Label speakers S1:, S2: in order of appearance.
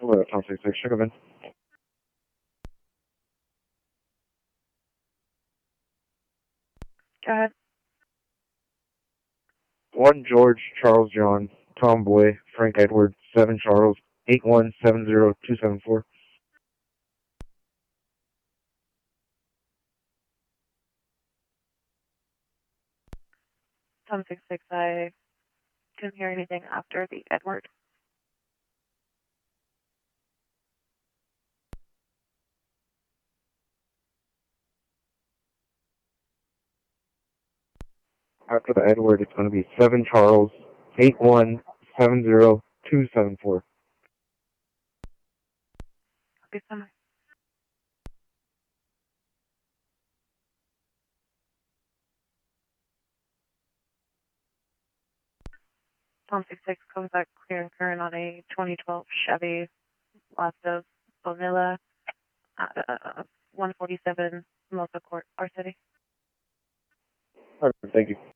S1: Tom 66, should have been.
S2: Go ahead.
S1: 1 George, Charles John, Tom Boy, Frank Edward, 7 Charles, 8170274.
S2: Tom 66, I couldn't hear anything after the Edward.
S1: After the Edward, it's going to be 7 Charles, 8170274.
S2: Okay, so much. Tom 66 comes back clear and current on a 2012 Chevy Lasta Bonilla at 147 Mosa Court, our city.
S1: All right, thank you.